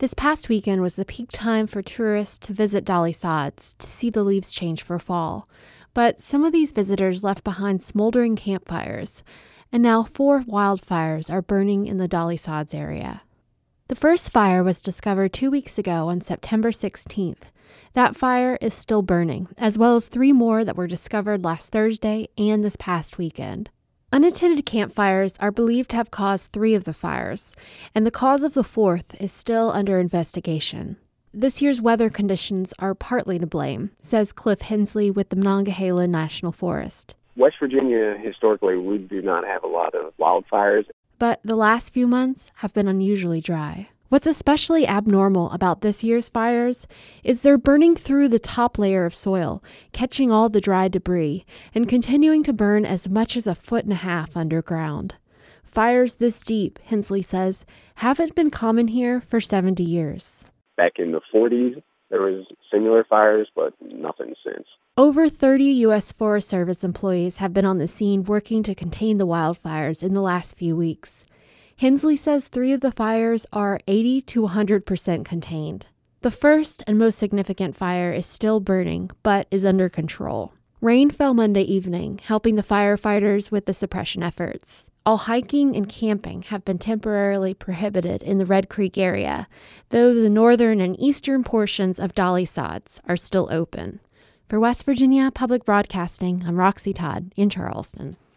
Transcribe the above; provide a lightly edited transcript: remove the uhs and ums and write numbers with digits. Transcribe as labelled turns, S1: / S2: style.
S1: This past weekend was the peak time for tourists to visit Dolly Sods to see the leaves change for fall. But some of these visitors left behind smoldering campfires, and now 4 wildfires are burning in the Dolly Sods area. The first fire was discovered 2 weeks ago on September 16th. That fire is still burning, as well as 3 more that were discovered last Thursday and this past weekend. Unattended campfires are believed to have caused 3 of the fires, and the cause of the 4th is still under investigation. This year's weather conditions are partly to blame, says Cliff Hensley with the Monongahela National Forest.
S2: West Virginia, historically, we do not have a lot of wildfires.
S1: But the last few months have been unusually dry. What's especially abnormal about this year's fires is they're burning through the top layer of soil, catching all the dry debris, and continuing to burn as much as 1.5 feet underground. Fires this deep, Hensley says, haven't been common here for 70 years.
S2: Back in the 40s, there was similar fires, but nothing since.
S1: Over 30 U.S. Forest Service employees have been on the scene working to contain the wildfires in the last few weeks. Hensley says 3 of the fires are 80 to 100% contained. The first and most significant fire is still burning, but is under control. Rain fell Monday evening, helping the firefighters with the suppression efforts. All hiking and camping have been temporarily prohibited in the Red Creek area, though the northern and eastern portions of Dolly Sods are still open. For West Virginia Public Broadcasting, I'm Roxy Todd in Charleston.